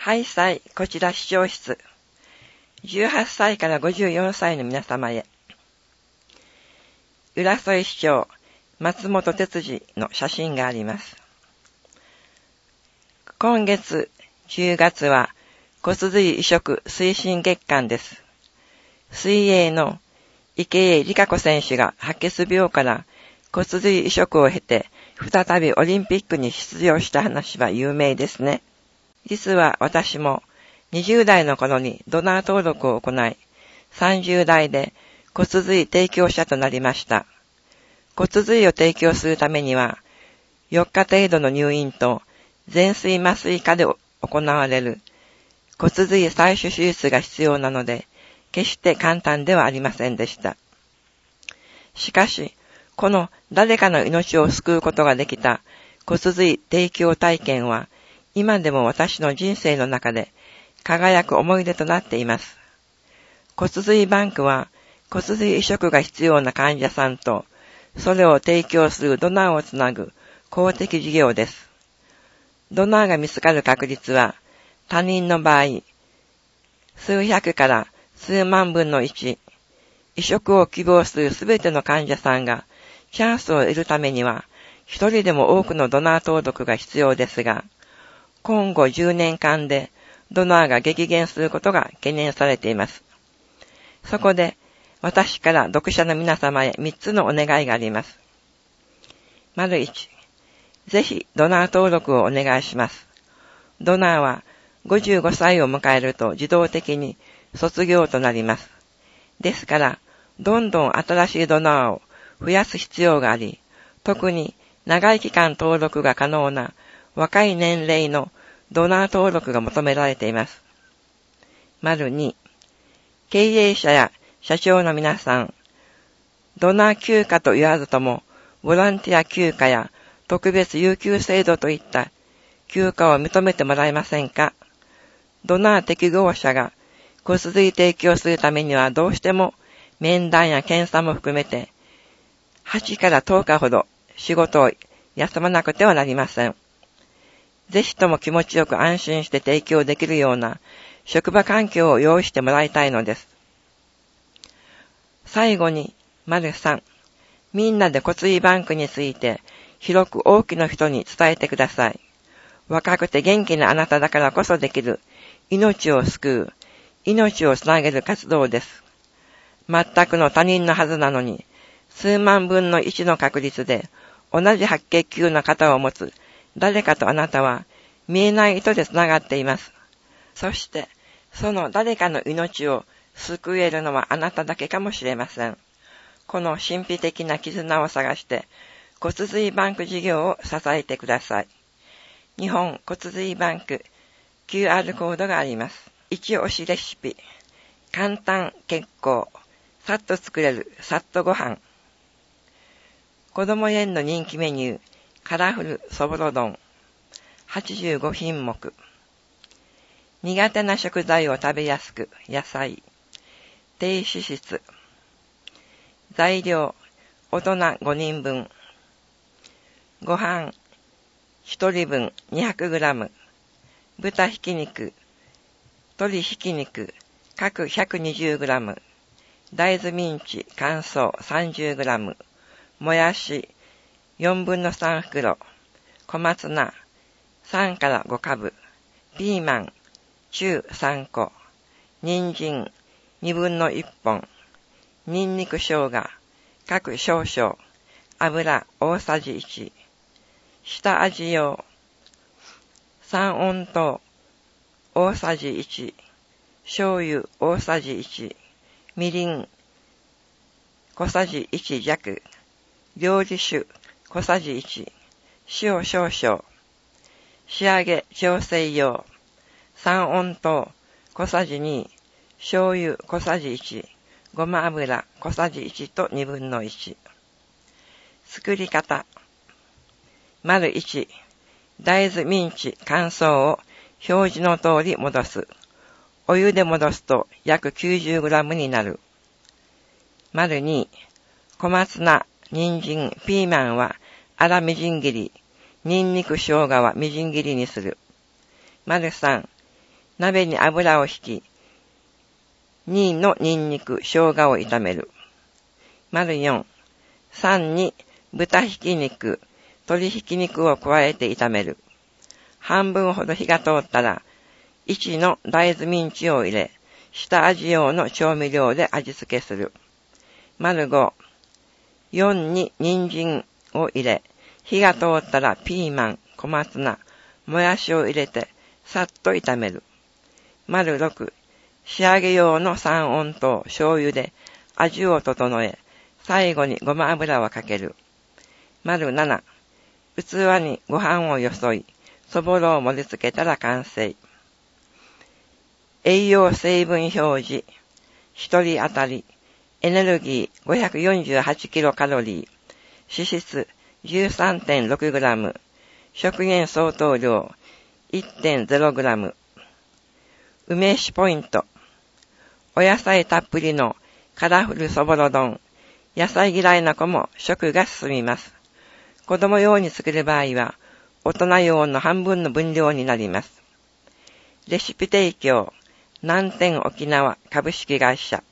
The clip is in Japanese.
ハイサイ、こちら視聴室。18歳から54歳の皆様へ。浦添市長、松本哲司の写真があります。今月、10月は骨髄移植推進月間です。水泳の池江璃花子選手が白血病から骨髄移植を経て、再びオリンピックに出場した話は有名ですね。実は私も20代の頃にドナー登録を行い、30代で骨髄提供者となりました。骨髄を提供するためには、4日程度の入院と全水麻酔下で行われる骨髄採取手術が必要なので、決して簡単ではありませんでした。しかし、この誰かの命を救うことができた骨髄提供体験は、今でも私の人生の中で輝く思い出となっています。骨髄バンクは骨髄移植が必要な患者さんとそれを提供するドナーをつなぐ公的事業です。ドナーが見つかる確率は他人の場合、数百から数万分の1、移植を希望するすべての患者さんがチャンスを得るためには一人でも多くのドナー登録が必要ですが、今後10年間でドナーが激減することが懸念されています。そこで私から読者の皆様へ3つのお願いがあります。1、ぜひドナー登録をお願いします。ドナーは55歳を迎えると自動的に卒業となります。ですから、どんどん新しいドナーを増やす必要があり、特に長い期間登録が可能な若い年齢のドナー登録が求められています。2、経営者や社長の皆さん、ドナー休暇と言わずとも、ボランティア休暇や特別有給制度といった休暇を認めてもらえませんか？ドナー適合者が骨髄提供するためにはどうしても面談や検査も含めて8から10日ほど仕事を休まなくてはなりません。ぜひとも気持ちよく安心して提供できるような職場環境を用意してもらいたいのです。最後に、3、みんなで骨髄バンクについて広く多くの人に伝えてください。若くて元気なあなただからこそできる命を救う、命をつなげる活動です。全くの他人のはずなのに、数万分の1の確率で同じ白血球の型を持つ誰かとあなたは見えない糸でつながっています。そして、その誰かの命を救えるのはあなただけかもしれません。この神秘的な絆を探して骨髄バンク事業を支えてください。日本骨髄バンク QR コードがあります。一押しレシピ、簡単結構、さっと作れるさっとご飯。子供への人気メニュー、カラフルそぼろ丼、85品目。苦手な食材を食べやすく、野菜、低脂質。材料、大人5人分。ご飯、1人分 200g。豚ひき肉、鶏ひき肉、各 120g。大豆ミンチ乾燥 30g。もやし、4分の3袋。小松菜、3から5株。ピーマン、中3個。人参、2分の1本。ニンニク生姜、各少々。油大さじ1。下味用。三温糖、大さじ1。醤油大さじ1。みりん、小さじ1弱。料理酒、小さじ1。塩少々。仕上げ調整用。三温糖、小さじ2。醤油小さじ1。ごま油小さじ1と2分の1。作り方。1、大豆ミンチ乾燥を表示の通り戻す。お湯で戻すと約 90g になる。2、小松菜、人参、ピーマンは粗みじん切り、ニンニク生姜はみじん切りにする。3、 鍋に油をひき、2のニンニク、生姜を炒める。4、3に豚ひき肉、鶏ひき肉を加えて炒める。半分ほど火が通ったら、1の大豆ミンチを入れ、下味用の調味料で味付けする。5、4に人参を入れ、火が通ったらピーマン、小松菜、もやしを入れて、さっと炒める。6、仕上げ用の三温糖、醤油で味を整え、最後にごま油をかける。7、器にご飯をよそい、そぼろを盛り付けたら完成。栄養成分表示、一人当たり、エネルギー548キロカロリー、脂質 13.6 グラム、食塩相当量 1.0 グラム。梅酒ポイント。お野菜たっぷりのカラフルそぼろ丼。野菜嫌いな子も食が進みます。子供用に作る場合は、大人用の半分の分量になります。レシピ提供、南天沖縄株式会社。